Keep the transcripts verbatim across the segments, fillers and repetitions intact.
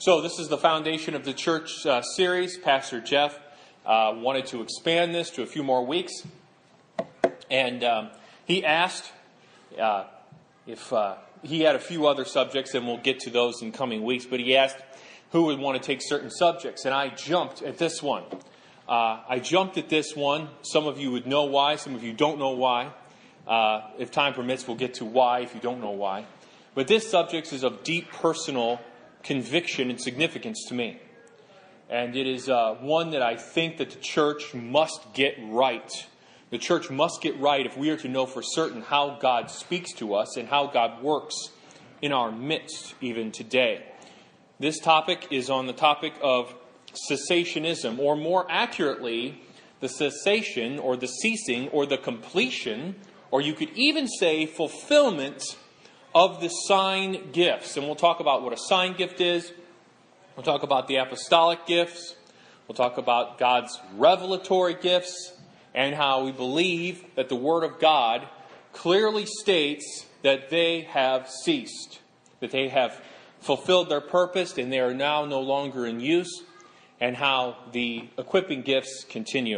So this is the Foundation of the Church uh, series. Pastor Jeff uh, wanted to expand this to a few more weeks. And um, he asked uh, if uh, he had a few other subjects, and we'll get to those in coming weeks. But he asked who would want to take certain subjects. And I jumped at this one. Uh, I jumped at this one. Some of you would know why. Some of you don't know why. Uh, if time permits, we'll get to why if you don't know why. But this subject is of deep personal conviction and significance to me. And it is uh, one that I think that the church must get right. The church must get right if we are to know for certain how God speaks to us and how God works in our midst even today. This topic is on the topic of cessationism, or more accurately, the cessation or the ceasing or the completion, or you could even say fulfillment of the sign gifts. And we'll talk about what a sign gift is. We'll talk about the apostolic gifts. We'll talk about God's revelatory gifts and how we believe that the Word of God clearly states that they have ceased, that they have fulfilled their purpose and they are now no longer in use, and how the equipping gifts continue.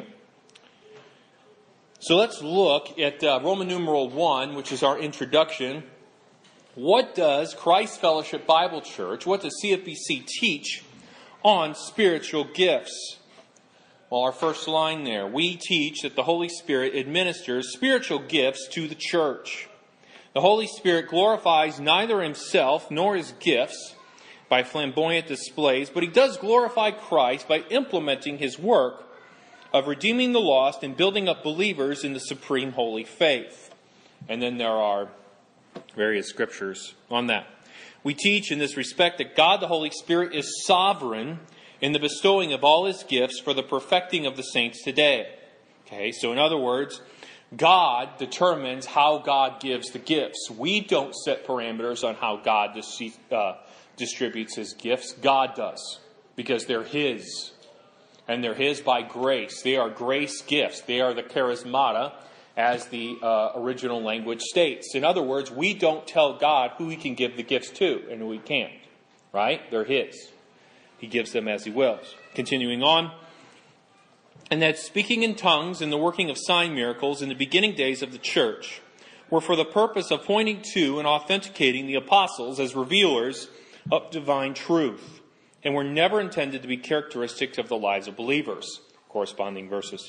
So let's look at uh, Roman numeral one, which is our introduction. What does Christ Fellowship Bible Church, what does C F B C teach on spiritual gifts? Well, our first line there, we teach that the Holy Spirit administers spiritual gifts to the church. The Holy Spirit glorifies neither himself nor his gifts by flamboyant displays, but he does glorify Christ by implementing his work of redeeming the lost and building up believers in the supreme holy faith. And then there are various scriptures on that. We teach in this respect that God the Holy Spirit is sovereign in the bestowing of all his gifts for the perfecting of the saints today. Okay, so in other words, God determines how God gives the gifts. We don't set parameters on how God dis- uh, distributes his gifts. God does, because they're his. And they're his by grace. They are grace gifts. They are the charismata, as the uh, original language states. In other words, we don't tell God who he can give the gifts to and who he can't. Right? They're his. He gives them as he wills. Continuing on. And that speaking in tongues and the working of sign miracles in the beginning days of the church were for the purpose of pointing to and authenticating the apostles as revealers of divine truth, and were never intended to be characteristics of the lives of believers. Corresponding verses.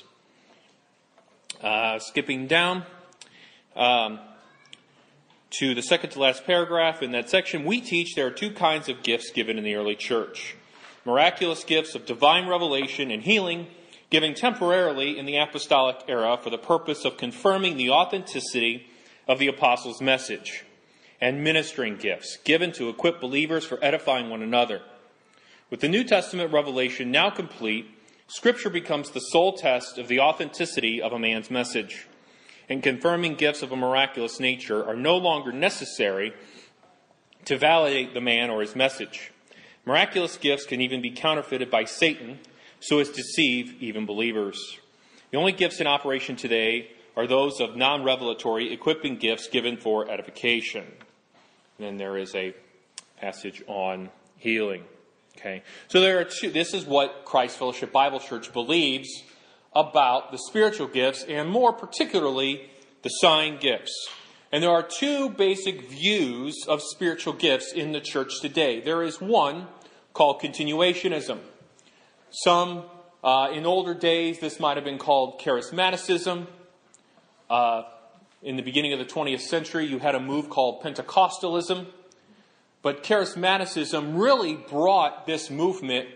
Uh, skipping down um, to the second to last paragraph in that section, we teach there are two kinds of gifts given in the early church. Miraculous gifts of divine revelation and healing, given temporarily in the apostolic era for the purpose of confirming the authenticity of the apostles' message. And ministering gifts, given to equip believers for edifying one another. With the New Testament revelation now complete, Scripture becomes the sole test of the authenticity of a man's message, and confirming gifts of a miraculous nature are no longer necessary to validate the man or his message. Miraculous gifts can even be counterfeited by Satan so as to deceive even believers. The only gifts in operation today are those of non-revelatory equipping gifts given for edification. And then there is a passage on healing. Okay, so there are two. This is what Christ Fellowship Bible Church believes about the spiritual gifts, and more particularly the sign gifts. And there are two basic views of spiritual gifts in the church today. There is one called continuationism. Some, uh, in older days, this might have been called charismaticism. Uh, in the beginning of the twentieth century, you had a move called Pentecostalism. But charismaticism really brought this movement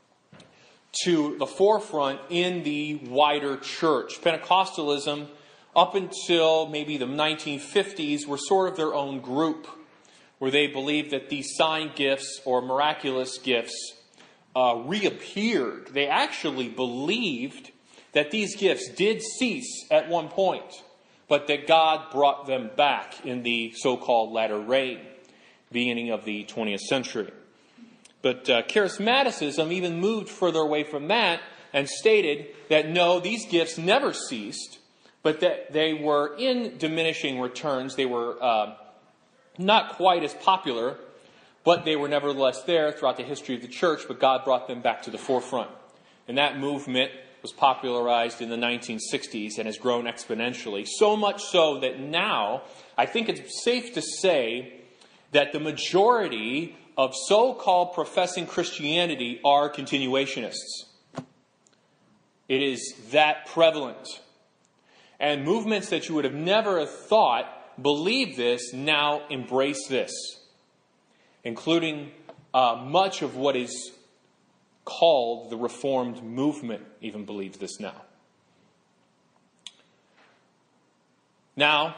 to the forefront in the wider church. Pentecostalism, up until maybe the nineteen fifties, were sort of their own group, where they believed that these sign gifts or miraculous gifts uh, reappeared. They actually believed that these gifts did cease at one point, but that God brought them back in the so-called latter rain, beginning of the twentieth century. But uh, charismaticism even moved further away from that and stated that no, these gifts never ceased, but that they were in diminishing returns. They were uh, not quite as popular But they were nevertheless there throughout the history of the church, but God brought them back to the forefront. And that movement was popularized in the nineteen sixties and has grown exponentially. So much so that now, I think it's safe to say that the majority of so-called professing Christianity are continuationists. It is that prevalent. And movements that you would have never thought believe this now embrace this, including uh, much of what is called the Reformed movement even believes this now. Now,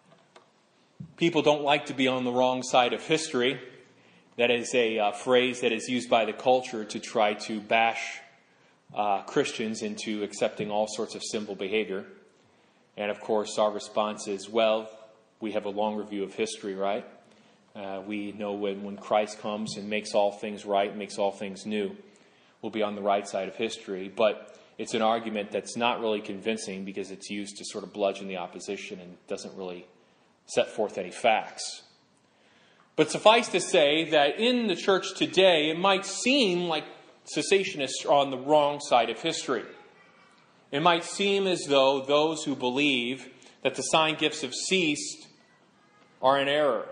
people don't like to be on the wrong side of history. That is a uh, phrase that is used by the culture to try to bash uh, Christians into accepting all sorts of sinful behavior. And of course, our response is, well, we have a longer view of history, right? Uh, we know when, when Christ comes and makes all things right, makes all things new, we'll be on the right side of history. But it's an argument that's not really convincing because it's used to sort of bludgeon the opposition and doesn't really set forth any facts. But suffice to say that in the church today, it might seem like cessationists are on the wrong side of history. It might seem as though those who believe that the sign gifts have ceased are in error.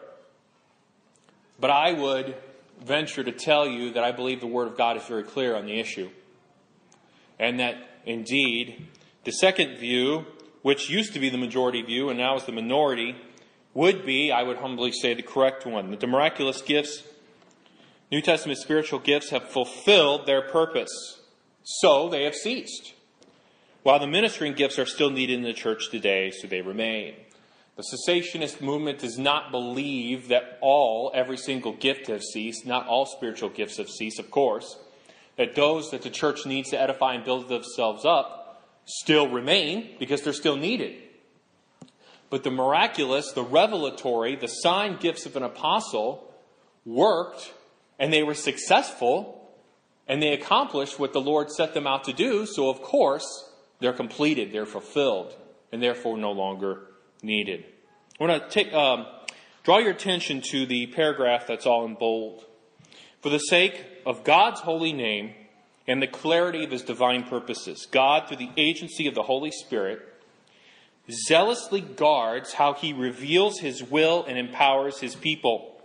But I would venture to tell you that I believe the Word of God is very clear on the issue. And that, indeed, the second view, which used to be the majority view and now is the minority, would be, I would humbly say, the correct one. That the miraculous gifts, New Testament spiritual gifts, have fulfilled their purpose. So they have ceased. While the ministering gifts are still needed in the church today, so they remain. The cessationist movement does not believe that all, every single gift has ceased. Not all spiritual gifts have ceased, of course. That those that the church needs to edify and build themselves up still remain because they're still needed. But the miraculous, the revelatory, the sign gifts of an apostle worked, and they were successful, and they accomplished what the Lord set them out to do. So, of course, they're completed, they're fulfilled, and therefore no longer needed. I want to take, um, draw your attention to the paragraph that's all in bold. For the sake of God's holy name and the clarity of his divine purposes, God, through the agency of the Holy Spirit, zealously guards how he reveals his will and empowers his people.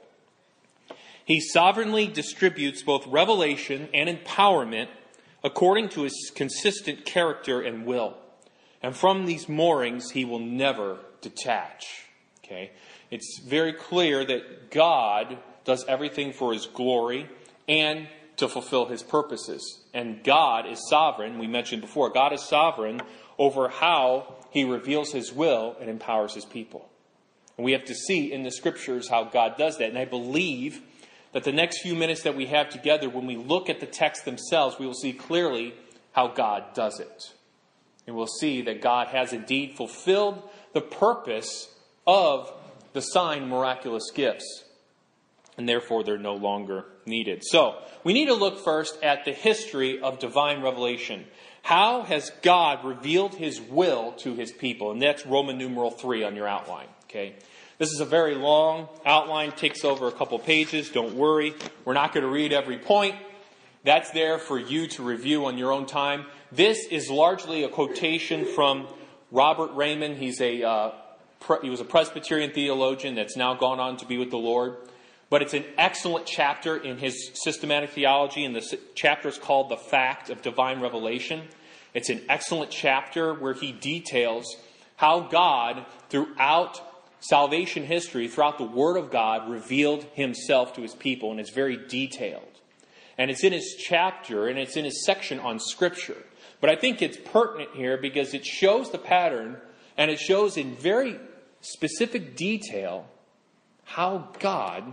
He sovereignly distributes both revelation and empowerment according to his consistent character and will. And from these moorings, he will never detach. Okay? It's very clear that God does everything for his glory and to fulfill his purposes. And God is sovereign. We mentioned before, God is sovereign over how he reveals his will and empowers his people. And we have to see in the scriptures how God does that. And I believe that the next few minutes that we have together, when we look at the text themselves, we will see clearly how God does it. And we'll see that God has indeed fulfilled the purpose of the sign miraculous gifts. And therefore they're no longer needed. So, we need to look first at the history of divine revelation. How has God revealed his will to his people? And that's Roman numeral three on your outline. Okay. This is a very long outline, takes over a couple pages. Don't worry. We're not going to read every point. That's there for you to review on your own time. This is largely a quotation from Robert Raymond. He's a uh, pre- he was a Presbyterian theologian that's now gone on to be with the Lord. But it's an excellent chapter in his systematic theology, and the chapter is called The Fact of Divine Revelation. It's an excellent chapter where he details how God, throughout salvation history, throughout the Word of God, revealed himself to his people, and it's very detailed. And it's in his chapter, and it's in his section on Scripture. But I think it's pertinent here because it shows the pattern, and it shows in very specific detail how God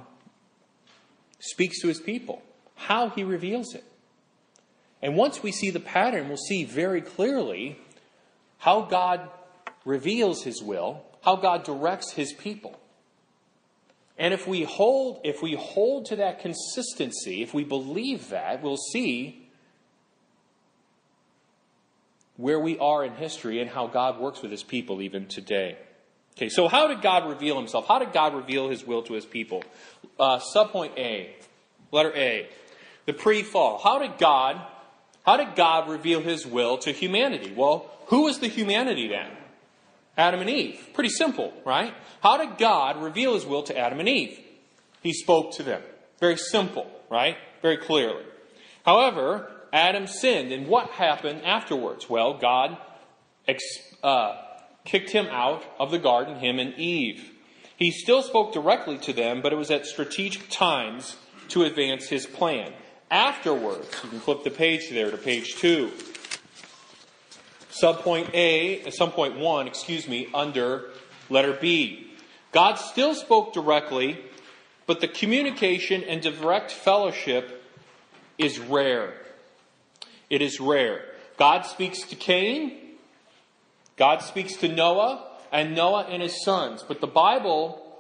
speaks to his people, how he reveals it. And once we see the pattern, we'll see very clearly how God reveals his will, how God directs his people. And if we hold, if we hold to that consistency, if we believe that, we'll see where we are in history and how God works with his people even today. Okay, so how did God reveal himself? How did God reveal his will to his people? Uh, subpoint A. Letter A, the pre-fall. How did God, how did God reveal his will to humanity? Well, who is the humanity then? Adam and Eve. Pretty simple, right? How did God reveal his will to Adam and Eve? He spoke to them. Very simple, right? Very clearly. However, Adam sinned, and what happened afterwards? Well, God ex- uh, kicked him out of the garden, him and Eve. He still spoke directly to them, but it was at strategic times to advance his plan. Afterwards, you can flip the page there to page two. Subpoint A, subpoint one, excuse me, under letter B. God still spoke directly, but the communication and direct fellowship is rare. It is rare. God speaks to Cain. God speaks to Noah and Noah and his sons. But the Bible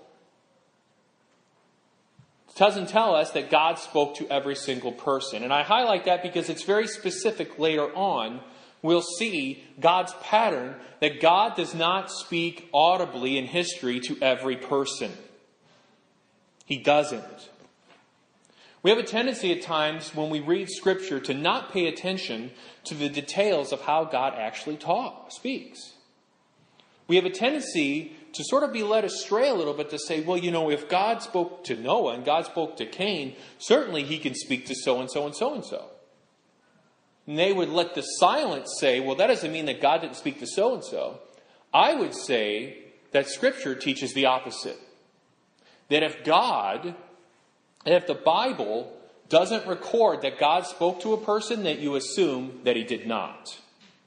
doesn't tell us that God spoke to every single person. And I highlight that because it's very specific later on. We'll see God's pattern that God does not speak audibly in history to every person. He doesn't. We have a tendency at times when we read Scripture to not pay attention to the details of how God actually talks, speaks. We have a tendency to sort of be led astray a little bit to say, well, you know, if God spoke to Noah and God spoke to Cain, certainly he can speak to so-and-so and so-and-so. And they would let the silence say, well, that doesn't mean that God didn't speak to so-and-so. I would say that Scripture teaches the opposite. That if God, if the Bible doesn't record that God spoke to a person, that you assume that he did not.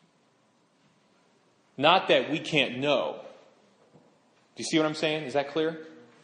Not that we can't know. Do you see what I'm saying? Is that clear?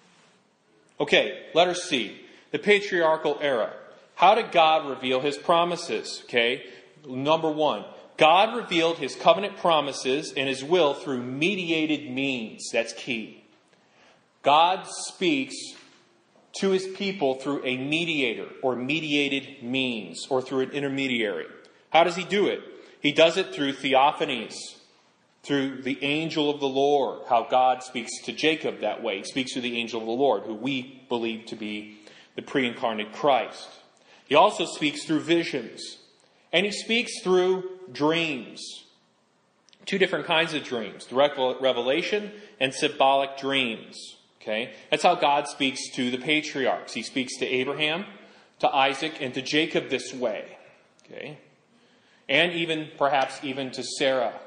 Okay, letter C. The patriarchal era. How did God reveal his promises? Okay, number one. God revealed his covenant promises and his will through mediated means. That's key. God speaks to his people through a mediator or mediated means or through an intermediary. How does he do it? He does it through theophanies, through the angel of the Lord, how God speaks to Jacob that way. He speaks to the angel of the Lord, who we believe to be the pre-incarnate Christ. He also speaks through visions. And he speaks through dreams. Two different kinds of dreams. Direct revelation and symbolic dreams. Okay? That's how God speaks to the patriarchs. He speaks to Abraham, to Isaac, and to Jacob this way. Okay? And even, perhaps even to Sarah.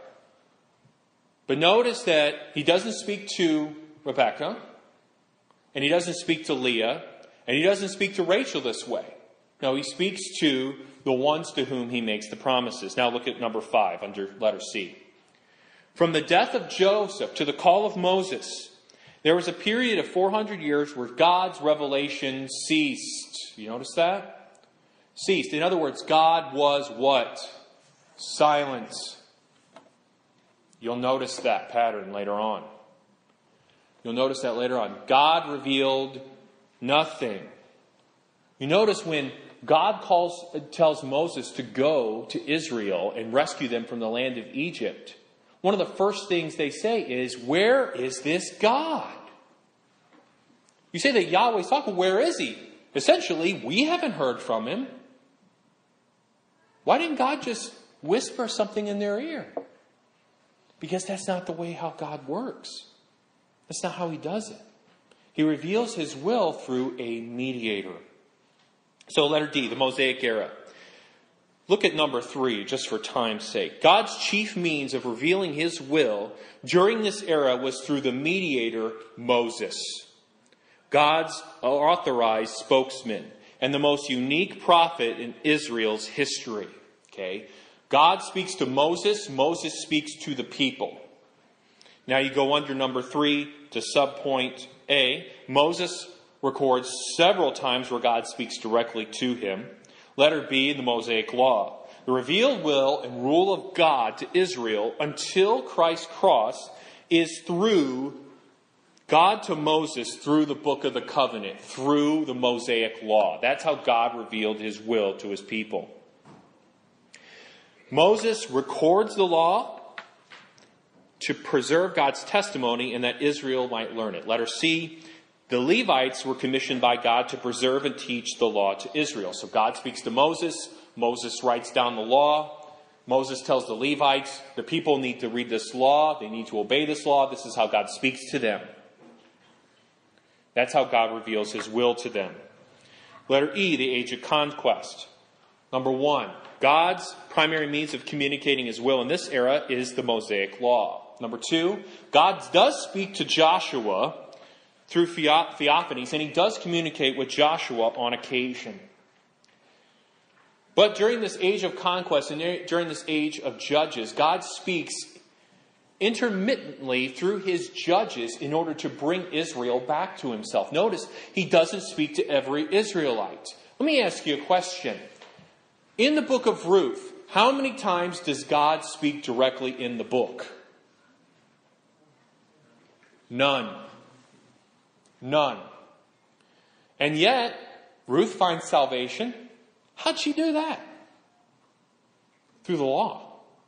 But notice that he doesn't speak to Rebekah, and he doesn't speak to Leah, and he doesn't speak to Rachel this way. No, he speaks to the ones to whom he makes the promises. Now look at number five under letter C. From the death of Joseph to the call of Moses, there was a period of four hundred years where God's revelation ceased. You notice that? Ceased. In other words, God was what? Silent. You'll notice that pattern later on. You'll notice that later on. God revealed nothing. You notice when God calls, tells Moses to go to Israel and rescue them from the land of Egypt, one of the first things they say is, where is this God? You say that Yahweh's talking, where is he? Essentially, we haven't heard from him. Why didn't God just whisper something in their ear? Because that's not the way how God works. That's not how he does it. He reveals his will through a mediator. So letter D, the Mosaic era. Look at number three, just for time's sake. God's chief means of revealing his will during this era was through the mediator, Moses. God's authorized spokesman and the most unique prophet in Israel's history. Okay? God speaks to Moses. Moses speaks to the people. Now you go under number three to subpoint A. Moses records several times where God speaks directly to him. Letter B, the Mosaic Law. The revealed will and rule of God to Israel until Christ's cross is through God to Moses through the book of the covenant, through the Mosaic Law. That's how God revealed his will to his people. Moses records the law to preserve God's testimony and that Israel might learn it. Letter C, The Levites were commissioned by God to preserve and teach the law to Israel. So God speaks to Moses. Moses writes down the law. Moses tells the Levites, the people need to read this law. They need to obey this law. This is how God speaks to them. That's how God reveals his will to them. Letter E, the age of conquest. Number one, God's primary means of communicating his will in this era is the Mosaic Law. Number two, God does speak to Joshua through theophanies, and he does communicate with Joshua on occasion. But during this age of conquest and during this age of judges, God speaks intermittently through his judges in order to bring Israel back to himself. Notice, he doesn't speak to every Israelite. Let me ask you a question. In the book of Ruth, how many times does God speak directly in the book? None. None. And yet, Ruth finds salvation. How'd she do that? Through the law.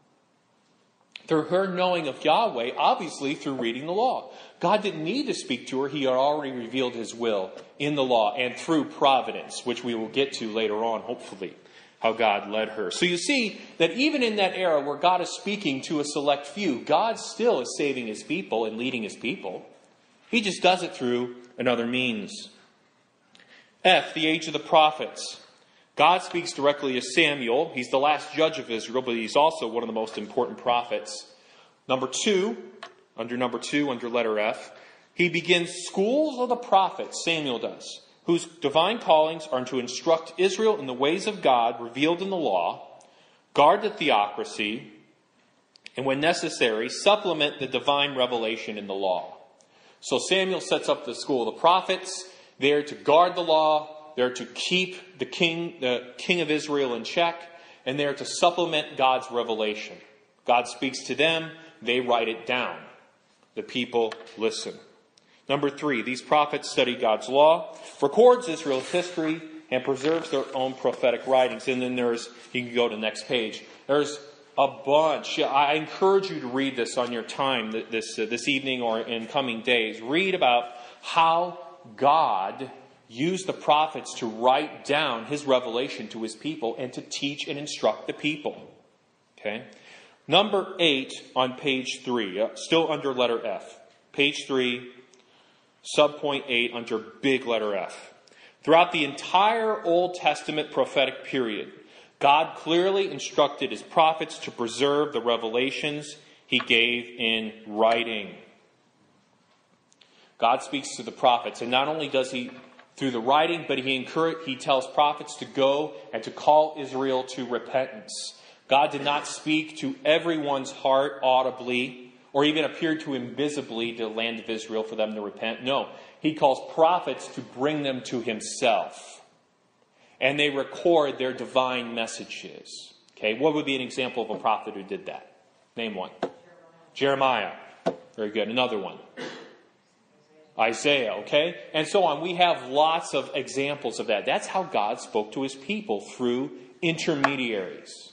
Through her knowing of Yahweh, obviously through reading the law. God didn't need to speak to her. He had already revealed his will in the law and through providence, which we will get to later on, hopefully, how God led her. So you see that even in that era where God is speaking to a select few, God still is saving his people and leading his people. He just does it through another means. F, the age of the prophets. God speaks directly to Samuel. He's the last judge of Israel, but he's also one of the most important prophets. Number two, under number two, under letter F, he begins schools of the prophets, Samuel does, whose divine callings are to instruct Israel in the ways of God revealed in the law, guard the theocracy, and when necessary, supplement the divine revelation in the law. So Samuel sets up the school of the prophets. They're to guard the law. They're to keep the king, the king of Israel in check. And they're to supplement God's revelation. God speaks to them. They write it down. The people listen. Number three, these prophets study God's law, records Israel's history, and preserves their own prophetic writings. And then there's, you can go to the next page. There's a bunch. I encourage you to read this on your time this, uh, this evening or in coming days. Read about how God used the prophets to write down his revelation to his people and to teach and instruct the people. Okay? Number eight on page three, uh, still under letter F. Page three, subpoint eight under big letter F. Throughout the entire Old Testament prophetic period, God clearly instructed his prophets to preserve the revelations he gave in writing. God speaks to the prophets, and not only does he through the writing, but he encourage, he tells prophets to go and to call Israel to repentance. God did not speak to everyone's heart audibly or even appear to invisibly to the land of Israel for them to repent. No, he calls prophets to bring them to himself. And they record their divine messages. Okay, what would be an example of a prophet who did that? Name one. Jeremiah. Very good. Another one. Isaiah, okay? And so on. We have lots of examples of that. That's how God spoke to his people, through intermediaries.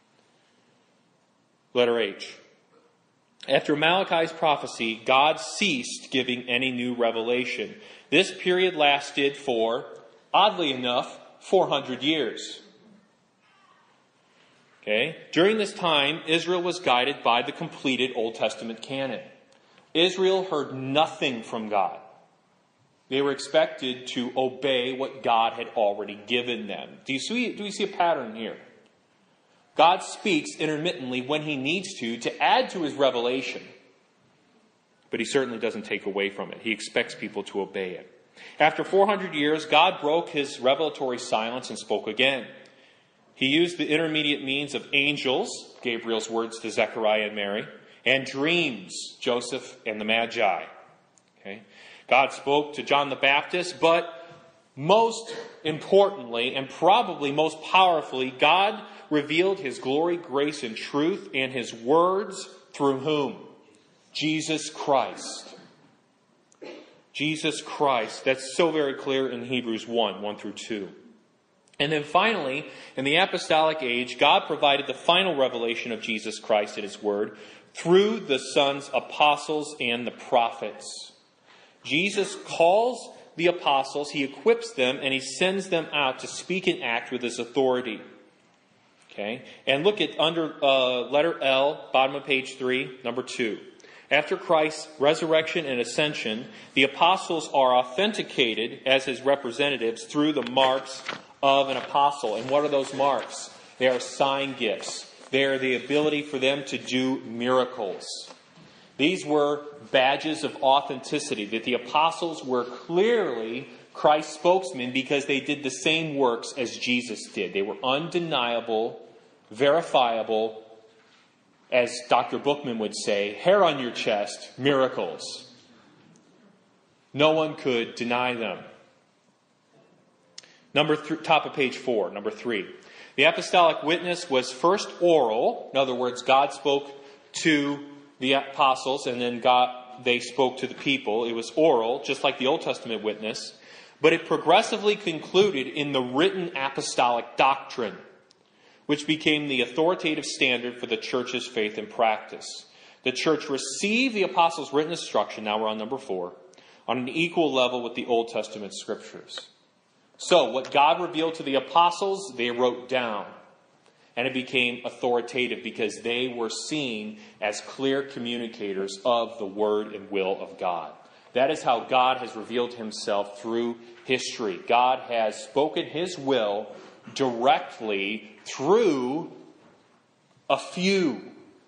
Letter H. After Malachi's prophecy, God ceased giving any new revelation. This period lasted for, oddly enough, four hundred years. Okay? During this time, Israel was guided by the completed Old Testament canon. Israel heard nothing from God. They were expected to obey what God had already given them. Do you see, do you see a pattern here? God speaks intermittently when he needs to, to add to his revelation. But he certainly doesn't take away from it. He expects people to obey it. After four hundred years, God broke his revelatory silence and spoke again. He used the intermediate means of angels, Gabriel's words to Zechariah and Mary, and dreams, Joseph and the Magi. Okay? God spoke to John the Baptist, but most importantly, and probably most powerfully, God revealed his glory, grace, and truth and his words through whom? Jesus Christ. Jesus Christ. That's so very clear in Hebrews one, one through two. And then finally, in the apostolic age, God provided the final revelation of Jesus Christ and his word through the Son's apostles and the prophets. Jesus calls the apostles, he equips them, and he sends them out to speak and act with his authority. Okay? And look at under uh, letter L, bottom of page three, number two. After Christ's resurrection and ascension, the apostles are authenticated as his representatives through the marks of an apostle. And what are those marks? They are sign gifts. They are the ability for them to do miracles. These were badges of authenticity, that the apostles were clearly Christ's spokesmen because they did the same works as Jesus did. They were undeniable, verifiable, as Doctor Bookman would say, hair on your chest, miracles. No one could deny them. Number th- top of page four, number three. The apostolic witness was first oral. In other words, God spoke to the apostles and then God, they spoke to the people. It was oral, just like the Old Testament witness. But it progressively concluded in the written apostolic doctrine, which became the authoritative standard for the church's faith and practice. The church received the apostles' written instruction, now we're on number four, on an equal level with the Old Testament scriptures. So, what God revealed to the apostles, they wrote down. And it became authoritative because they were seen as clear communicators of the word and will of God. That is how God has revealed himself through history. God has spoken his will directly through a few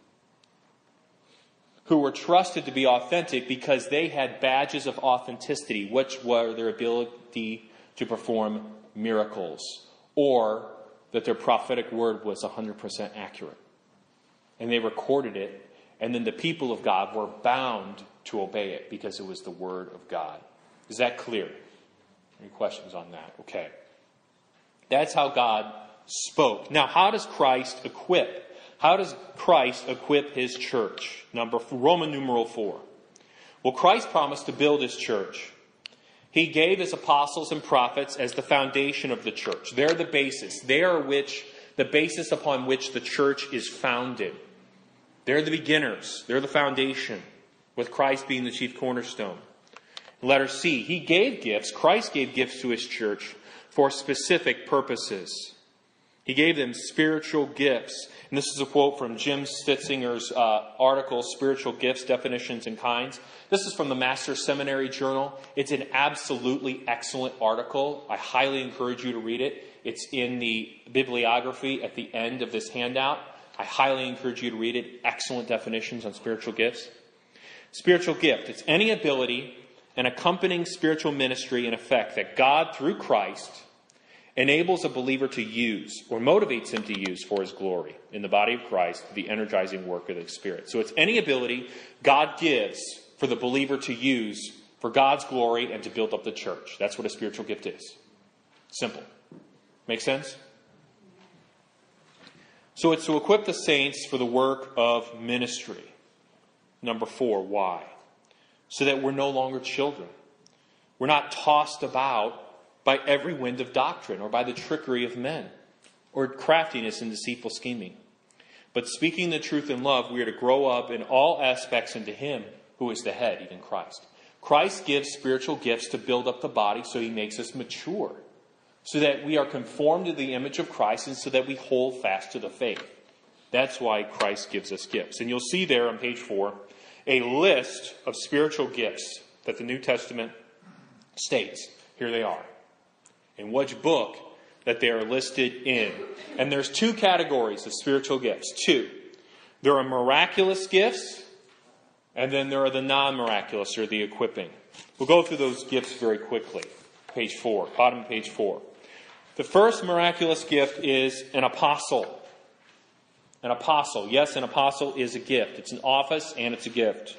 who were trusted to be authentic because they had badges of authenticity, which were their ability to perform miracles, or that their prophetic word was one hundred percent accurate. And they recorded it, and then the people of God were bound to obey it because it was the word of God. Is that clear? Any questions on that? Okay. That's how God spoke. Now, how does Christ equip? How does Christ equip his church? Number Roman numeral four. Well, Christ promised to build his church. He gave his apostles and prophets as the foundation of the church. They're the basis. They are which the basis upon which the church is founded. They're the beginners. They're the foundation, with Christ being the chief cornerstone. Letter C. He gave gifts. Christ gave gifts to his church for specific purposes. He gave them spiritual gifts. And this is a quote from Jim Stitzinger's uh, article, Spiritual Gifts, Definitions and Kinds. This is from the Master Seminary Journal. It's an absolutely excellent article. I highly encourage you to read it. It's in the bibliography at the end of this handout. I highly encourage you to read it. Excellent definitions on spiritual gifts. Spiritual gift. It's any ability and accompanying spiritual ministry and effect that God, through Christ, enables a believer to use or motivates him to use for his glory in the body of Christ, the energizing work of the Spirit. So it's any ability God gives for the believer to use for God's glory and to build up the church. That's what a spiritual gift is. Simple. Make sense? So it's to equip the saints for the work of ministry. Number four, why? So that we're no longer children. We're not tossed about by every wind of doctrine or by the trickery of men or craftiness and deceitful scheming. But speaking the truth in love, we are to grow up in all aspects into him who is the head, even Christ. Christ gives spiritual gifts to build up the body so he makes us mature, so that we are conformed to the image of Christ and so that we hold fast to the faith. That's why Christ gives us gifts. And you'll see there on page four a list of spiritual gifts that the New Testament states. Here they are. In which book that they are listed in. And there's two categories of spiritual gifts. Two. There are miraculous gifts, and then there are the non-miraculous, or the equipping. We'll go through those gifts very quickly. Page four, bottom of page four. The first miraculous gift is an apostle. An apostle. Yes, an apostle is a gift. It's an office and it's a gift.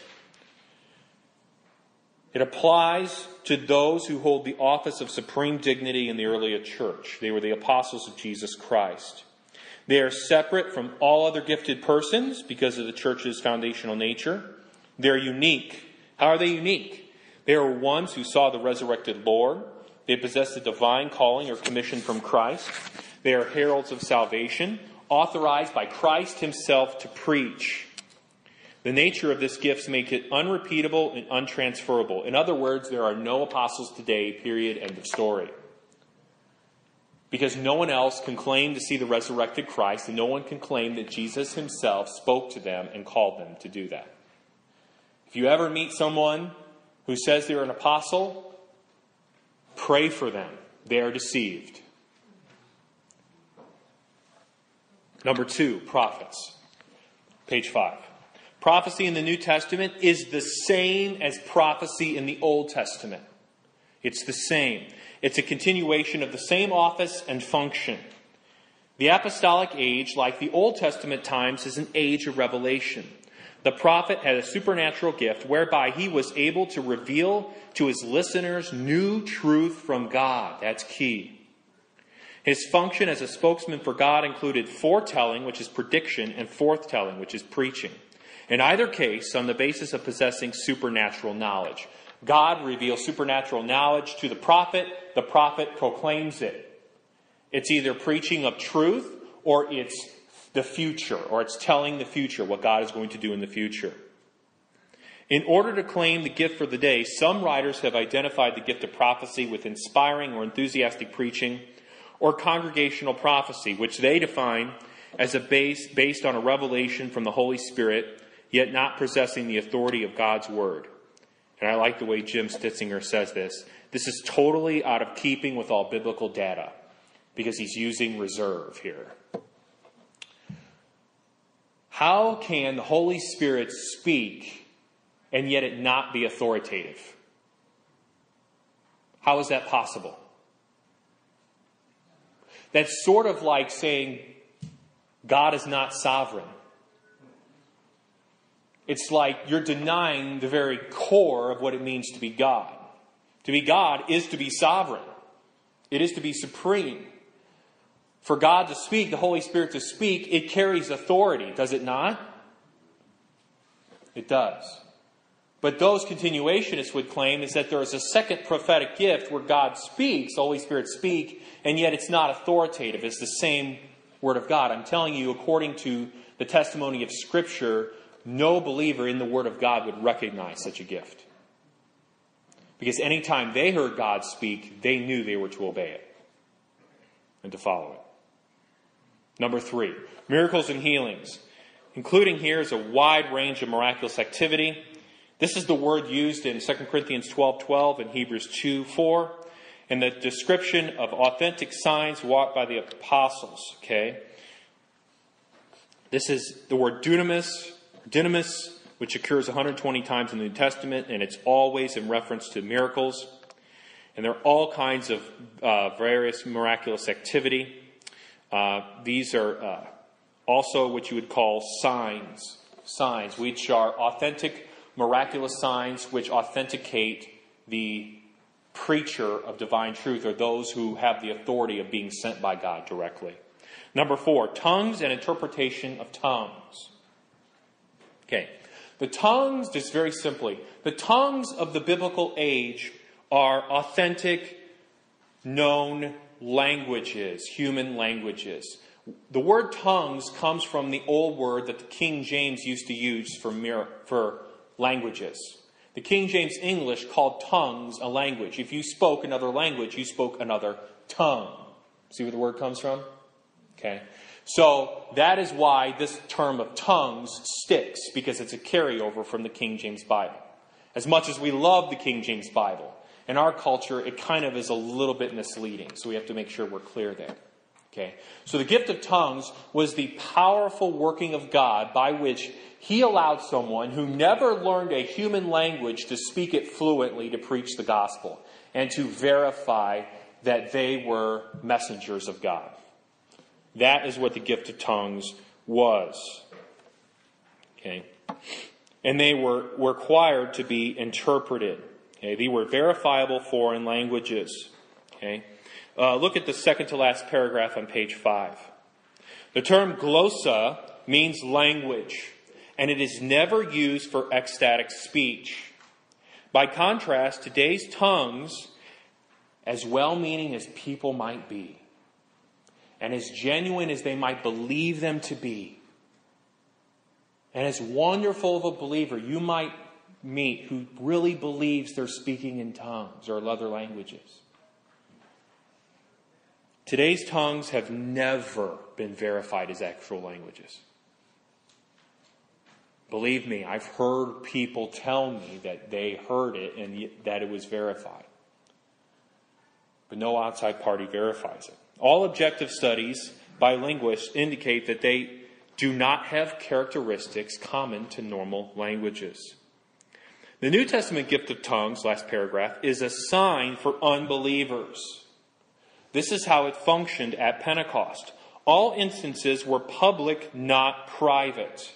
It applies to those who hold the office of supreme dignity in the early church. They were the apostles of Jesus Christ. They are separate from all other gifted persons because of the church's foundational nature. They're unique. How are they unique? They are ones who saw the resurrected Lord. They possess the divine calling or commission from Christ. They are heralds of salvation, authorized by Christ himself to preach. The nature of this gift makes it unrepeatable and untransferable. In other words, there are no apostles today, period, end of story. Because no one else can claim to see the resurrected Christ, and no one can claim that Jesus himself spoke to them and called them to do that. If you ever meet someone who says they're an apostle, pray for them. They are deceived. Number two, prophets. Page five. Prophecy in the New Testament is the same as prophecy in the Old Testament. It's the same. It's a continuation of the same office and function. The apostolic age, like the Old Testament times, is an age of revelation. The prophet had a supernatural gift whereby he was able to reveal to his listeners new truth from God. That's key. His function as a spokesman for God included foretelling, which is prediction, and forthtelling, which is preaching. In either case, on the basis of possessing supernatural knowledge. God reveals supernatural knowledge to the prophet. The prophet proclaims it. It's either preaching of truth or it's the future, or it's telling the future, what God is going to do in the future. In order to claim the gift for the day, some writers have identified the gift of prophecy with inspiring or enthusiastic preaching, or congregational prophecy, which they define as a base based on a revelation from the Holy Spirit, yet not possessing the authority of God's word. And I like the way Jim Stitzinger says this. This is totally out of keeping with all biblical data, because he's using reserve here. How can the Holy Spirit speak and yet it not be authoritative? How is that possible? That's sort of like saying God is not sovereign. It's like you're denying the very core of what it means to be God. To be God is to be sovereign. It is to be supreme. For God to speak, the Holy Spirit to speak, it carries authority, does it not? It does. But those continuationists would claim is that there is a second prophetic gift where God speaks, the Holy Spirit speak, and yet it's not authoritative. It's the same Word of God. I'm telling you, according to the testimony of Scripture, no believer in the Word of God would recognize such a gift. Because anytime they heard God speak, they knew they were to obey it and to follow it. Number three, miracles and healings. Including here is a wide range of miraculous activity. This is the word used in Second Corinthians twelve twelve and Hebrews two four. And the description of authentic signs wrought by the apostles. Okay? This is the word dunamis, dynamis, which occurs one hundred twenty times in the New Testament, and it's always in reference to miracles. And there are all kinds of uh, various miraculous activity. Uh, these are uh, also what you would call signs. Signs, which are authentic, miraculous signs which authenticate the preacher of divine truth, or those who have the authority of being sent by God directly. Number four, tongues and interpretation of tongues. Okay. The tongues, just very simply, the tongues of the biblical age are authentic, known languages, human languages. The word tongues comes from the old word that the King James used to use for, mir- for languages. The King James English called tongues a language. If you spoke another language, you spoke another tongue. See where the word comes from? Okay. So that is why this term of tongues sticks, because it's a carryover from the King James Bible. As much as we love the King James Bible, in our culture, it kind of is a little bit misleading. So we have to make sure we're clear there. Okay. So the gift of tongues was the powerful working of God by which He allowed someone who never learned a human language to speak it fluently to preach the gospel and to verify that they were messengers of God. That is what the gift of tongues was. Okay. And they were, were required to be interpreted. Okay. They were verifiable foreign languages. Okay. Uh, look at the second to last paragraph on page five. The term glossa means language, and it is never used for ecstatic speech. By contrast, today's tongues, as well-meaning as people might be, and as genuine as they might believe them to be, And as wonderful of a believer you might meet who really believes they're speaking in tongues or other languages, today's tongues have never been verified as actual languages. Believe me, I've heard people tell me that they heard it and that it was verified. But no outside party verifies it. All objective studies by linguists indicate that they do not have characteristics common to normal languages. The New Testament gift of tongues, last paragraph, is a sign for unbelievers. This is how it functioned at Pentecost. All instances were public, not private.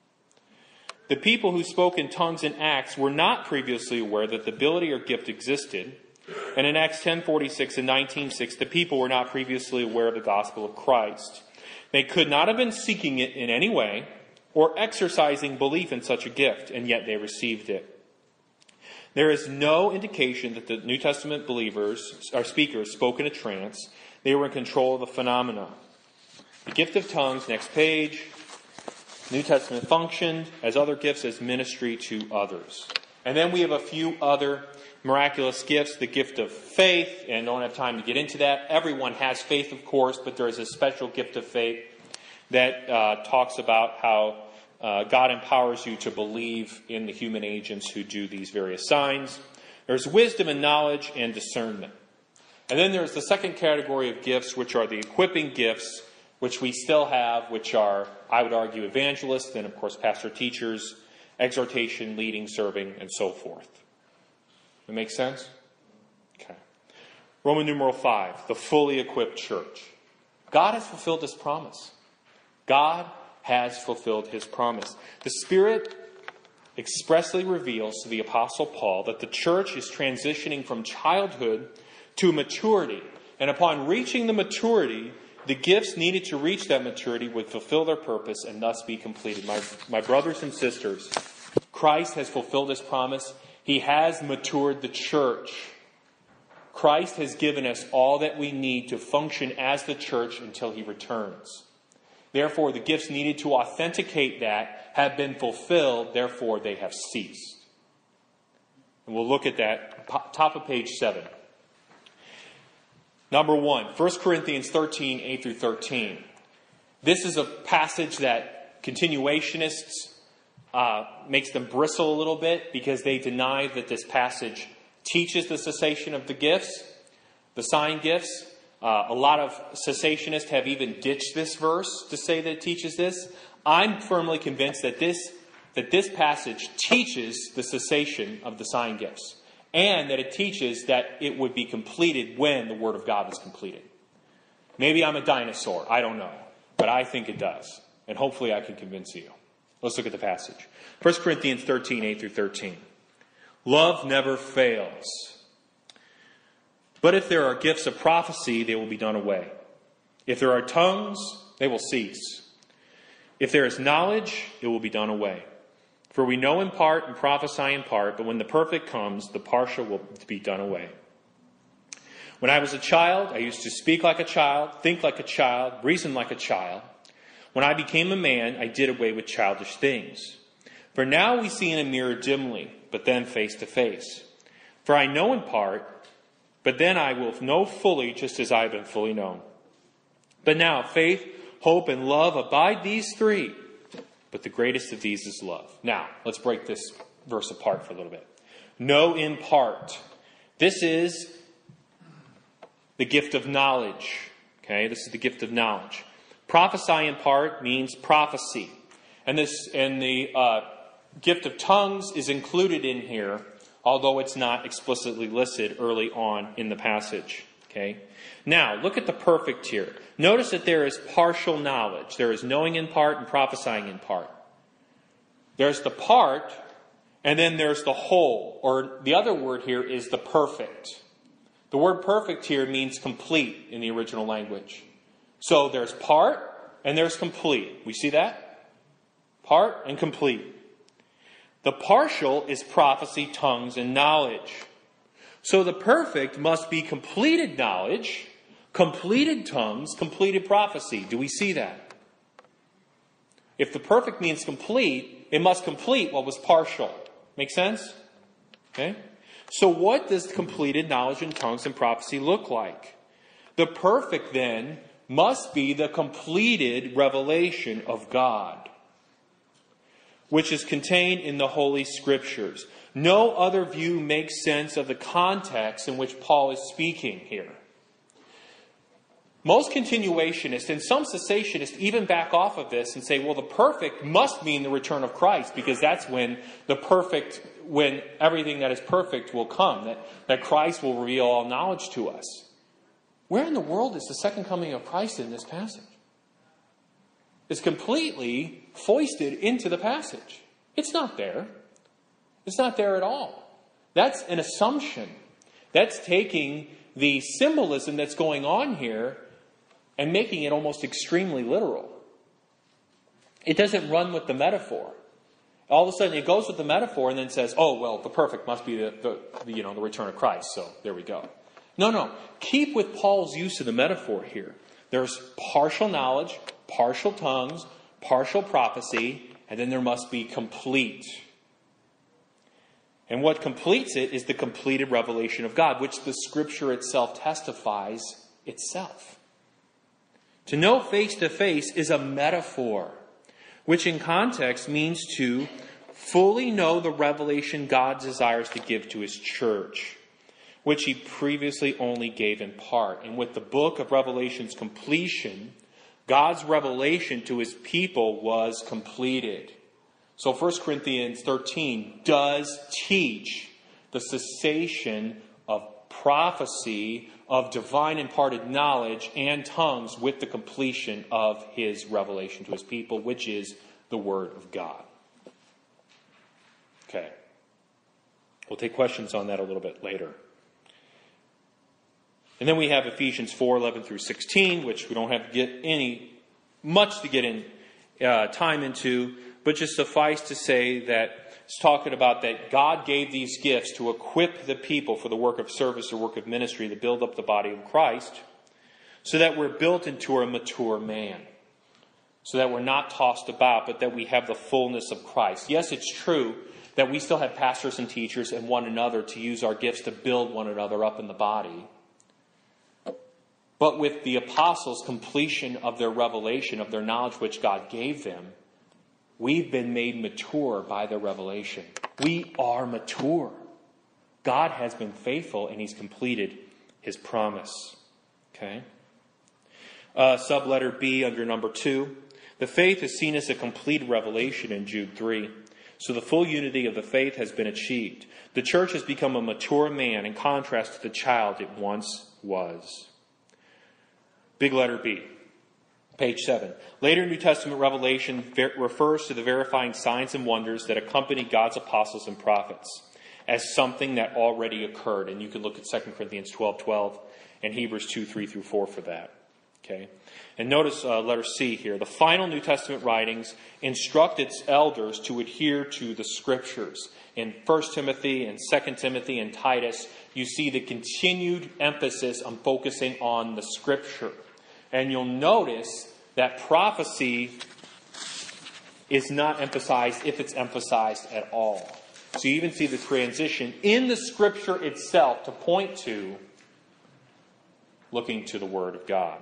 The people who spoke in tongues in Acts were not previously aware that the ability or gift existed. And in Acts ten forty-six and nineteen six, the people were not previously aware of the gospel of Christ. They could not have been seeking it in any way or exercising belief in such a gift, and yet they received it. There is no indication that the New Testament believers or speakers spoke in a trance. They were in control of the phenomena. The gift of tongues, next page. New Testament functioned as other gifts as ministry to others. And then we have a few other miraculous gifts. The gift of faith, and don't have time to get into that. Everyone has faith, of course, but there is a special gift of faith that uh, talks about how uh, God empowers you to believe in the human agents who do these various signs. There's wisdom and knowledge and discernment. And then there's the second category of gifts, which are the equipping gifts, which we still have, which are, I would argue, evangelists, and of course pastor teachers, exhortation, leading, serving, and so forth. That makes sense? Okay. Roman numeral five, the fully equipped church. God has fulfilled his promise. God has fulfilled his promise. The Spirit expressly reveals to the Apostle Paul that the church is transitioning from childhood to maturity. And upon reaching the maturity, the gifts needed to reach that maturity would fulfill their purpose and thus be completed. My, my brothers and sisters, Christ has fulfilled his promise. He has matured the church. Christ has given us all that we need to function as the church until he returns. Therefore, the gifts needed to authenticate that have been fulfilled. Therefore, they have ceased. And we'll look at that, top of page seven. Number one, First Corinthians thirteen, eight through thirteen. This is a passage that continuationists uh, makes them bristle a little bit because they deny that this passage teaches the cessation of the gifts, the sign gifts. Uh, a lot of cessationists have even ditched this verse to say that it teaches this. I'm firmly convinced that this that this passage teaches the cessation of the sign gifts, and that it teaches that it would be completed when the Word of God is completed. Maybe I'm a dinosaur. I don't know. But I think it does. And hopefully I can convince you. Let's look at the passage. First Corinthians thirteen, eight through thirteen. Love never fails. But if there are gifts of prophecy, they will be done away. If there are tongues, they will cease. If there is knowledge, it will be done away. For we know in part and prophesy in part, but when the perfect comes, the partial will be done away. When I was a child, I used to speak like a child, think like a child, reason like a child. When I became a man, I did away with childish things. For now we see in a mirror dimly, but then face to face. For I know in part, but then I will know fully, just as I have been fully known. But now faith, hope, and love abide, these three. But the greatest of these is love. Now, let's break this verse apart for a little bit. Know in part. This is the gift of knowledge. Okay, this is the gift of knowledge. Prophesy in part means prophecy. And this and the uh, gift of tongues is included in here, although it's not explicitly listed early on in the passage. Okay. Now, look at the perfect here. Notice that there is partial knowledge. There is knowing in part and prophesying in part. There's the part, and then there's the whole, or the other word here is the perfect. The word perfect here means complete in the original language. So there's part and there's complete. We see that? Part and complete. The partial is prophecy, tongues, and knowledge. So the perfect must be completed knowledge, completed tongues, completed prophecy. Do we see that? If the perfect means complete, it must complete what was partial. Make sense? Okay? So what does completed knowledge in tongues and prophecy look like? The perfect, then, must be the completed revelation of God, which is contained in the Holy Scriptures. No other view makes sense of the context in which Paul is speaking here. Most continuationists and some cessationists even back off of this and say, well, the perfect must mean the return of Christ, because that's when the perfect, when everything that is perfect will come, that, that Christ will reveal all knowledge to us. Where in the world is the second coming of Christ in this passage? It's completely foisted into the passage. It's not there. It's not there at all. That's an assumption. That's taking the symbolism that's going on here and making it almost extremely literal. It doesn't run with the metaphor. All of a sudden it goes with the metaphor and then says, oh, well, the perfect must be the, the, the you know, the return of Christ. So there we go. No, no. Keep with Paul's use of the metaphor here. There's partial knowledge, partial tongues, partial prophecy, and then there must be complete. And what completes it is the completed revelation of God, which the Scripture itself testifies itself. To know face to face is a metaphor, which in context means to fully know the revelation God desires to give to His church, which He previously only gave in part. And with the book of Revelation's completion, God's revelation to His people was completed. So First Corinthians thirteen does teach the cessation of prophecy, of divine imparted knowledge and tongues with the completion of His revelation to His people, which is the Word of God. Okay. We'll take questions on that a little bit later. And then we have Ephesians four, eleven through sixteen, which we don't have to get any, much to get in uh, time into, but just suffice to say that it's talking about that God gave these gifts to equip the people for the work of service or work of ministry to build up the body of Christ, so that we're built into a mature man, so that we're not tossed about, but that we have the fullness of Christ. Yes, it's true that we still have pastors and teachers and one another to use our gifts to build one another up in the body. But with the apostles' completion of their revelation, of their knowledge which God gave them, we've been made mature by their revelation. We are mature. God has been faithful and He's completed His promise. Okay? Uh, subletter B under number two. The faith is seen as a complete revelation in Jude three. So the full unity of the faith has been achieved. The church has become a mature man in contrast to the child it once was. Big letter B. Page seven. Later New Testament revelation ver- refers to the verifying signs and wonders that accompany God's apostles and prophets as something that already occurred. And you can look at Second Corinthians twelve twelve and Hebrews two, three through four for that. Okay. And notice uh, letter C here. The final New Testament writings instruct its elders to adhere to the Scriptures. In First Timothy and Second Timothy and Titus, you see the continued emphasis on focusing on the Scripture. And you'll notice that prophecy is not emphasized if it's emphasized at all. So you even see the transition in the Scripture itself to point to looking to the Word of God.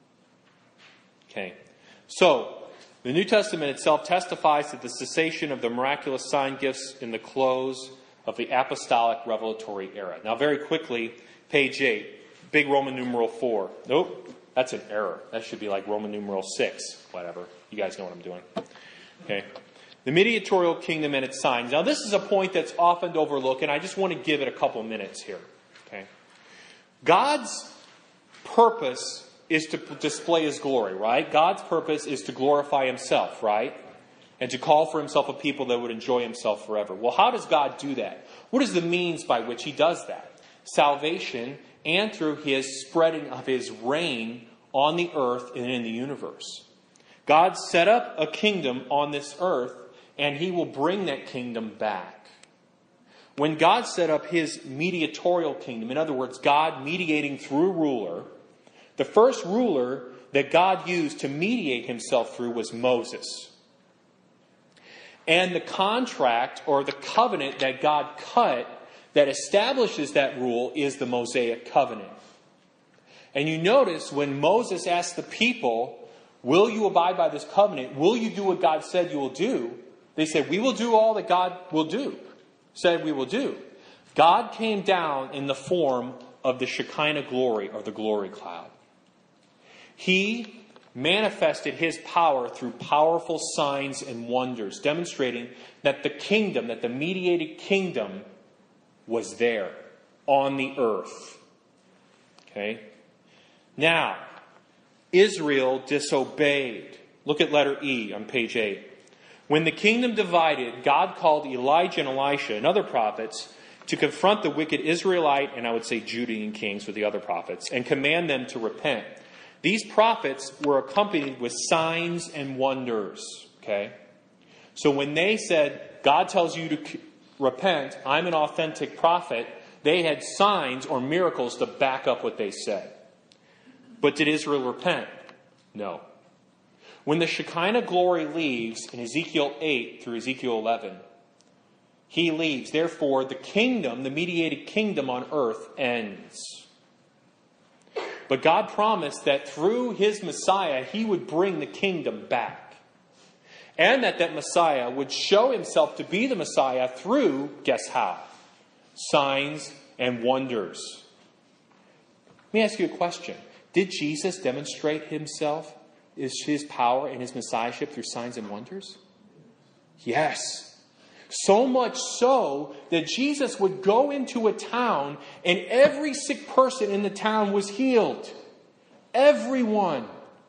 Okay. So, the New Testament itself testifies to the cessation of the miraculous sign gifts in the close of the apostolic revelatory era. Now, very quickly, page eight, big Roman numeral four. Nope, that's an error. That should be like Roman numeral six, whatever. You guys know what I'm doing. Okay. The mediatorial kingdom and its signs. Now, this is a point that's often overlooked, and I just want to give it a couple minutes here. Okay. God's purpose is to display His glory, right? God's purpose is to glorify Himself, right? And to call for Himself a people that would enjoy Himself forever. Well, how does God do that? What is the means by which He does that? Salvation and through His spreading of His reign on the earth and in the universe. God set up a kingdom on this earth, and He will bring that kingdom back. When God set up His mediatorial kingdom, in other words, God mediating through a ruler, the first ruler that God used to mediate Himself through was Moses. And the contract or the covenant that God cut that establishes that rule is the Mosaic covenant. And you notice when Moses asked the people, will you abide by this covenant? Will you do what God said you will do? They said, we will do all that God will do. Said we will do. God came down in the form of the Shekinah glory or the glory cloud. He manifested his power through powerful signs and wonders, demonstrating that the kingdom, that the mediated kingdom was there on the earth. Okay? Now, Israel disobeyed. Look at letter E on page eight. When the kingdom divided, God called Elijah and Elisha and other prophets to confront the wicked Israelite, and I would say Judean kings with the other prophets, and command them to repent. These prophets were accompanied with signs and wonders. Okay? So when they said, God tells you to repent, I'm an authentic prophet, they had signs or miracles to back up what they said. But did Israel repent? No. When the Shekinah glory leaves in Ezekiel eight through Ezekiel eleven, he leaves. Therefore, the kingdom, the mediated kingdom on earth ends. But God promised that through his Messiah, he would bring the kingdom back. And that that Messiah would show himself to be the Messiah through, guess how? Signs and wonders. Let me ask you a question. Did Jesus demonstrate himself, his power and his messiahship through signs and wonders? Yes. So much so that Jesus would go into a town and every sick person in the town was healed. Everyone.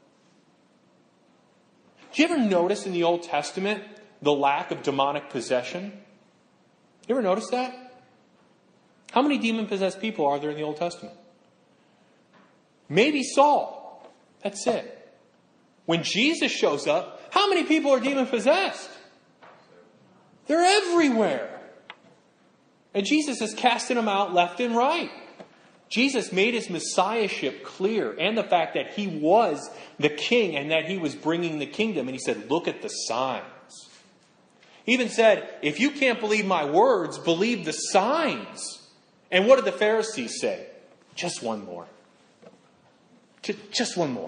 Do you ever notice in the Old Testament the lack of demonic possession? You ever notice that? How many demon-possessed people are there in the Old Testament? Maybe Saul. That's it. When Jesus shows up, how many people are demon-possessed? They're everywhere. And Jesus is casting them out left and right. Jesus made his messiahship clear and the fact that he was the king and that he was bringing the kingdom. And he said, look at the signs. He even said, if you can't believe my words, believe the signs. And what did the Pharisees say? Just one more. Just one more.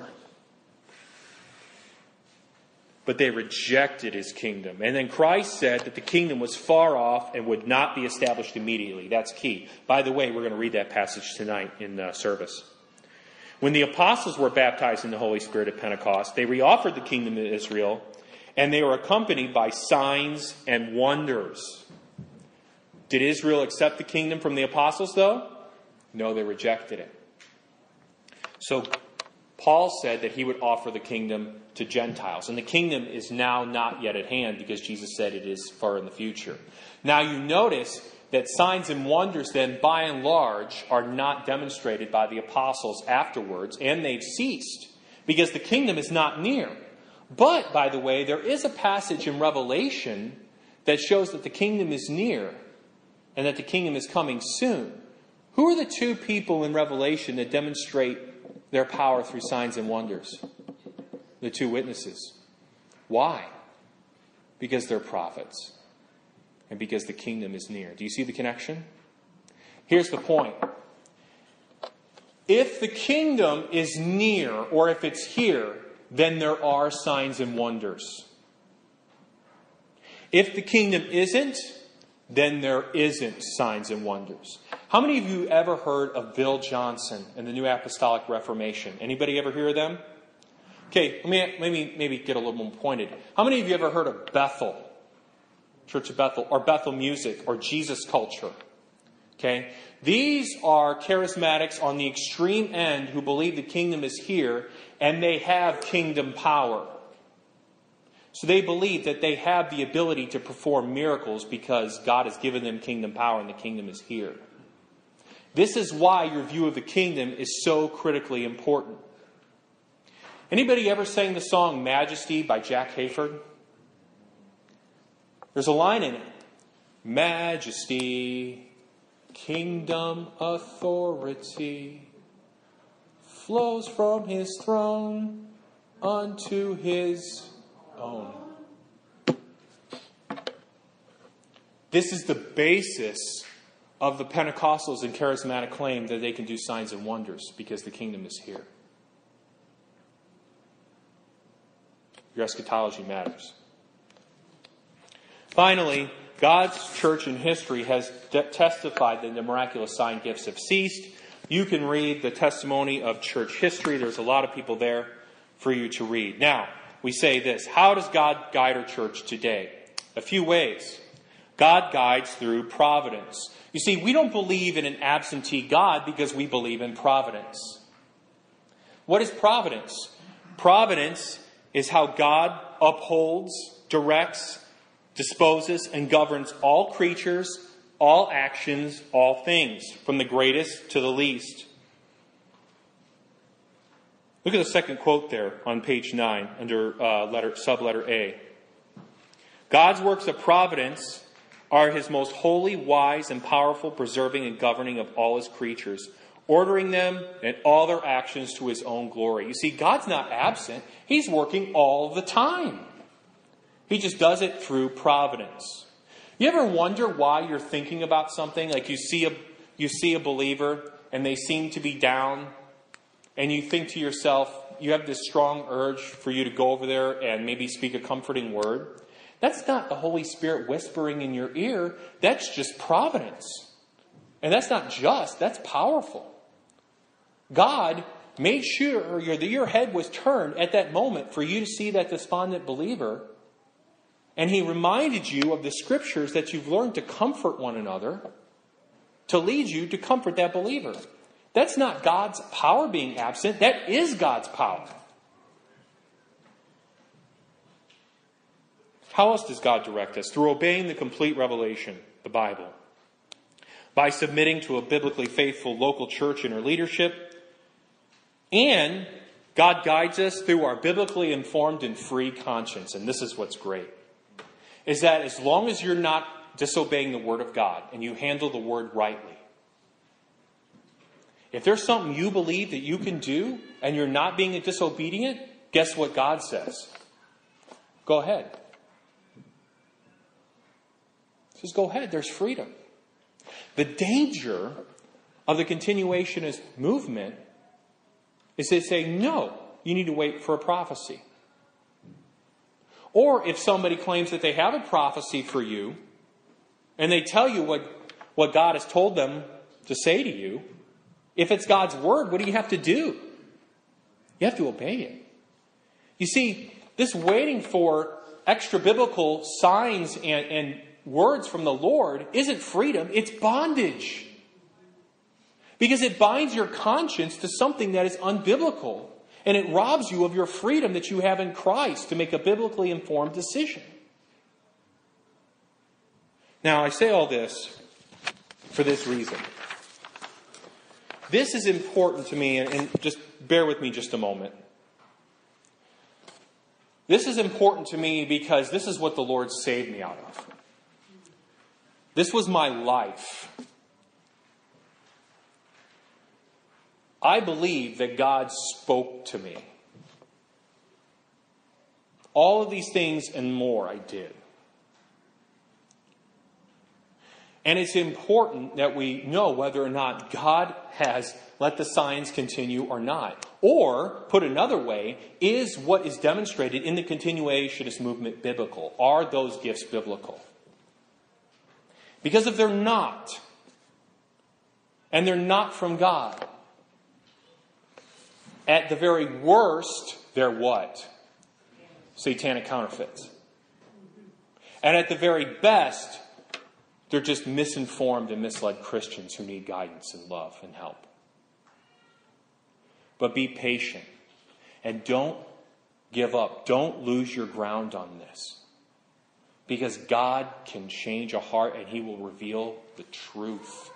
But they rejected his kingdom. And then Christ said that the kingdom was far off and would not be established immediately. That's key. By the way, we're going to read that passage tonight in the service. When the apostles were baptized in the Holy Spirit at Pentecost, they reoffered the kingdom to Israel, and they were accompanied by signs and wonders. Did Israel accept the kingdom from the apostles, though? No, they rejected it. So Paul said that he would offer the kingdom to Gentiles. And the kingdom is now not yet at hand because Jesus said it is far in the future. Now you notice that signs and wonders then, by and large, are not demonstrated by the apostles afterwards, and they've ceased because the kingdom is not near. But, by the way, there is a passage in Revelation that shows that the kingdom is near and that the kingdom is coming soon. Who are the two people in Revelation that demonstrate their power through signs and wonders? The two witnesses. Why? Because they're prophets. And because the kingdom is near. Do you see the connection? Here's the point. If the kingdom is near, or if it's here, then there are signs and wonders. If the kingdom isn't, then there isn't signs and wonders. How many of you ever heard of Bill Johnson and the New Apostolic Reformation? Anybody ever hear of them? Okay, let me maybe, maybe get a little more pointed. How many of you ever heard of Bethel? Church of Bethel, or Bethel Music, or Jesus Culture? Okay, these are charismatics on the extreme end who believe the kingdom is here and they have kingdom power. So they believe that they have the ability to perform miracles because God has given them kingdom power and the kingdom is here. This is why your view of the kingdom is so critically important. Anybody ever sang the song Majesty by Jack Hayford? There's a line in it. Majesty, kingdom, authority flows from his throne unto his own. This is the basis of the Pentecostals and charismatic claim that they can do signs and wonders because the kingdom is here. Your eschatology matters. Finally, God's church in history has de- testified that the miraculous sign gifts have ceased. You can read the testimony of church history. There's a lot of people there for you to read. Now, we say this. How does God guide our church today? A few ways. God guides through providence. You see, we don't believe in an absentee God because we believe in providence. What is providence? Providence is how God upholds, directs, disposes, and governs all creatures, all actions, all things, from the greatest to the least. Look at the second quote there on page nine under uh, letter subletter A. God's works of providence are his most holy, wise, and powerful preserving and governing of all his creatures, ordering them and all their actions to his own glory. You see, God's not absent. He's working all the time. He just does it through providence. You ever wonder why you're thinking about something? Like you see a you see a believer and they seem to be down, and you think to yourself, you have this strong urge for you to go over there and maybe speak a comforting word. That's not the Holy Spirit whispering in your ear. That's just providence. And that's not just, that's powerful. God made sure your, your head was turned at that moment for you to see that despondent believer. And he reminded you of the scriptures that you've learned to comfort one another, to lead you to comfort that believer. That's not God's power being absent. That is God's power. How else does God direct us? Through obeying the complete revelation, the Bible. By submitting to a biblically faithful local church and her leadership. And God guides us through our biblically informed and free conscience. And this is what's great. Is that as long as you're not disobeying the Word of God and you handle the Word rightly. If there's something you believe that you can do and you're not being disobedient, guess what God says? Go ahead. He says, go ahead. There's freedom. The danger of the continuationist movement is they say, no, you need to wait for a prophecy. Or if somebody claims that they have a prophecy for you, and they tell you what, what God has told them to say to you, if it's God's word, what do you have to do? You have to obey it. You see, this waiting for extra biblical signs and, and words from the Lord isn't freedom, it's bondage. Because it binds your conscience to something that is unbiblical. And it robs you of your freedom that you have in Christ to make a biblically informed decision. Now, I say all this for this reason. This is important to me, and just bear with me just a moment. This is important to me because this is what the Lord saved me out of. This was my life. I believe that God spoke to me. All of these things and more I did. And it's important that we know whether or not God has let the signs continue or not. Or, put another way, is what is demonstrated in the continuationist movement biblical? Are those gifts biblical? Because if they're not, and they're not from God, at the very worst, they're what? Satanic counterfeits. And at the very best, they're just misinformed and misled Christians who need guidance and love and help. But be patient. And don't give up. Don't lose your ground on this. Because God can change a heart and He will reveal the truth.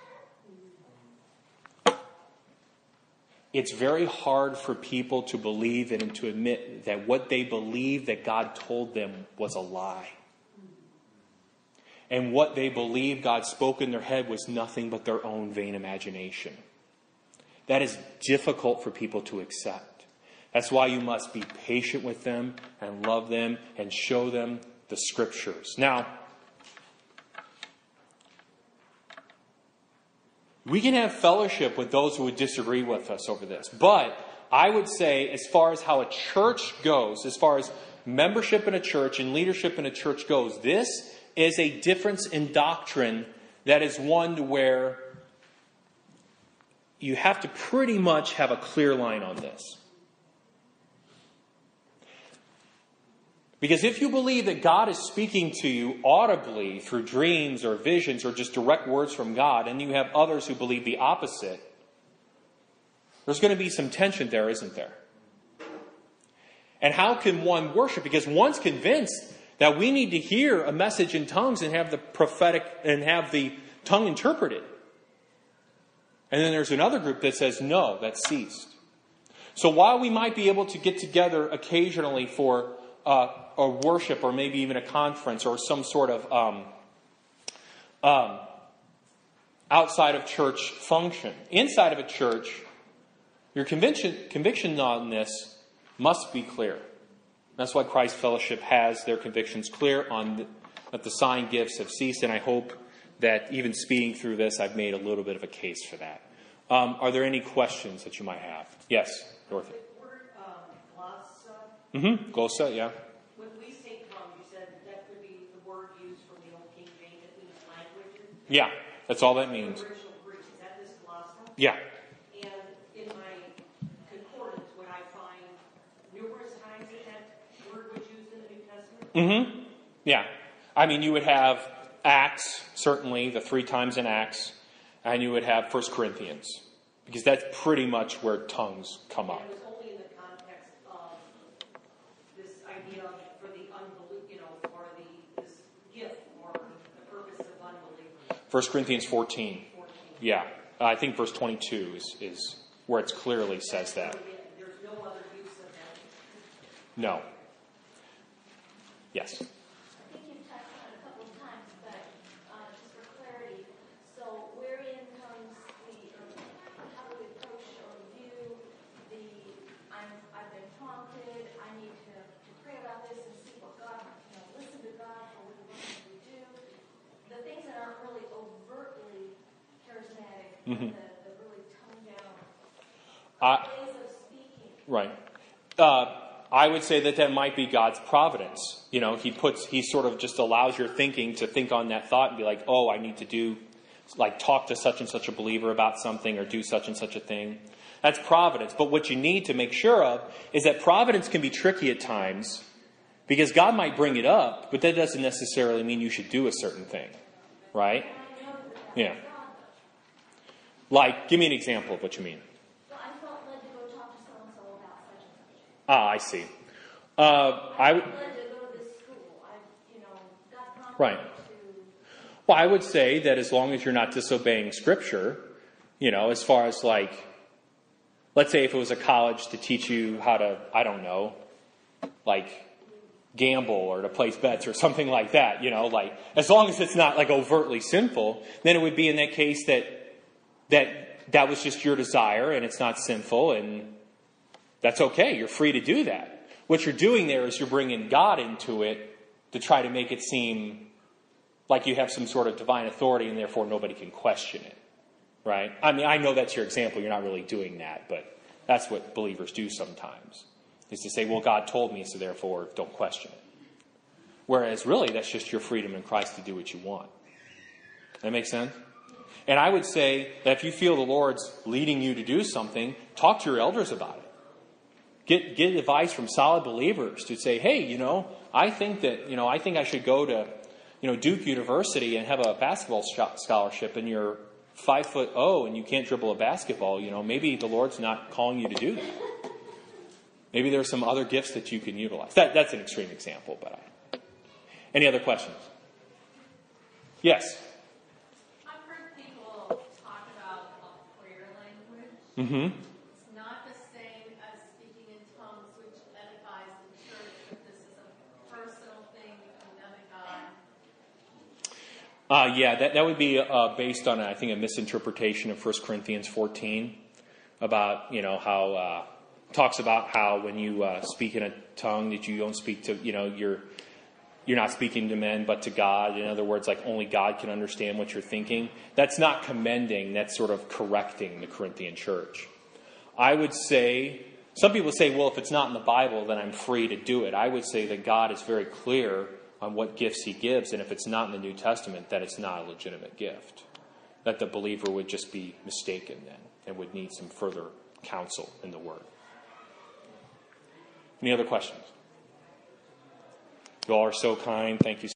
It's very hard for people to believe it and to admit that what they believe that God told them was a lie. And what they believe God spoke in their head was nothing but their own vain imagination. That is difficult for people to accept. That's why you must be patient with them and love them and show them the Scriptures. Now, We can have fellowship with those who would disagree with us over this. But I would say, as far as how a church goes, as far as membership in a church and leadership in a church goes, this is a difference in doctrine that is one where you have to pretty much have a clear line on this. Because if you believe that God is speaking to you audibly through dreams or visions or just direct words from God, and you have others who believe the opposite, there's going to be some tension there, isn't there? And how can one worship? Because one's convinced that we need to hear a message in tongues and have the prophetic and have the tongue interpreted. And then there's another group that says, no, that's ceased. So while we might be able to get together occasionally for uh, a worship or maybe even a conference or some sort of um, um, outside of church function, inside of a church, your conviction, conviction on this must be clear. That's why Christ Fellowship has their convictions clear on the, that the sign gifts have ceased, and I hope that even speaking through this, I've made a little bit of a case for that. Um, are there any questions that you might have? Yes, Dorothy. The word um, glossa. Mm-hmm. Glossa, yeah. When we say tongue, you said that could be the word used from the Old King James that means languages. Yeah, that's all that means. The original Greek, is that this glossa? Yeah. And in my concordance, would I find numerous times that that word was used in the New Testament? Mm-hmm. Yeah. I mean, you would have Acts, certainly, the three times in Acts, and you would have First Corinthians, because that's pretty much where tongues come up. And it was only in the context of this idea for the unbelief, you know, for the this gift or the purpose of unbelievers. First Corinthians fourteen. fourteen. Yeah. I think verse twenty-two is, is where it clearly says that. There's no other use of that. No. Yes. I think you've touched on it a couple of times, but uh, just for clarity, so wherein comes the, or how do we approach or view the, I'm, I've been prompted, I need to, to pray about this and see what God, you know, listen to God for what He wants me to do. The things that aren't really overtly charismatic, Mm-hmm. the, the really toned down Uh, ways of speaking. Right. Uh, I would say that that might be God's providence. You know, he puts, he sort of just allows your thinking to think on that thought and be like, oh, I need to do, like talk to such and such a believer about something or do such and such a thing. That's providence. But what you need to make sure of is that providence can be tricky at times because God might bring it up, but that doesn't necessarily mean you should do a certain thing. Right? Yeah. Like, give me an example of what you mean. So I felt led to go talk to so-and-so about such and such. Ah, I see. Uh, I would. led to go to this school. I, you know, got prompted Right. to. Well, I would say that as long as you're not disobeying Scripture, you know, as far as like, let's say if it was a college to teach you how to, I don't know, like gamble or to place bets or something like that, you know, like as long as it's not like overtly sinful, then it would be in that case that that that was just your desire and it's not sinful and that's okay. You're free to do that. What you're doing there is you're bringing God into it to try to make it seem like you have some sort of divine authority and therefore nobody can question it. Right? I mean, I know that's your example. You're not really doing that, but that's what believers do sometimes. Is to say, well, God told me, so therefore don't question it. Whereas really, that's just your freedom in Christ to do what you want. That makes sense? And I would say that if you feel the Lord's leading you to do something, talk to your elders about it. Get get advice from solid believers to say, hey, you know, I think that, you know, I think I should go to, you know, Duke University and have a basketball scholarship, and you're five foot oh and you can't dribble a basketball. You know, maybe the Lord's not calling you to do that. Maybe there are some other gifts that you can utilize. That, that's an extreme example, but I... Any other questions? Yes? I've heard people talk about a prayer language. Mm-hmm. It's not the same as speaking in tongues, which edifies the church, but this is a personal thing from them and God. Uh, yeah, that, that would be uh, based on, I think, a misinterpretation of First Corinthians fourteen about, you know, how... Uh, talks about how when you uh, speak in a tongue that you don't speak to, you know, you're you're not speaking to men but to God. In other words, like only God can understand what you're thinking. That's not commending, that's sort of correcting the Corinthian church. I would say, some people say, well, if it's not in the Bible, then I'm free to do it. I would say that God is very clear on what gifts he gives, and if it's not in the New Testament, that it's not a legitimate gift. That the believer would just be mistaken then and would need some further counsel in the Word. Any other questions? You all are so kind. Thank you.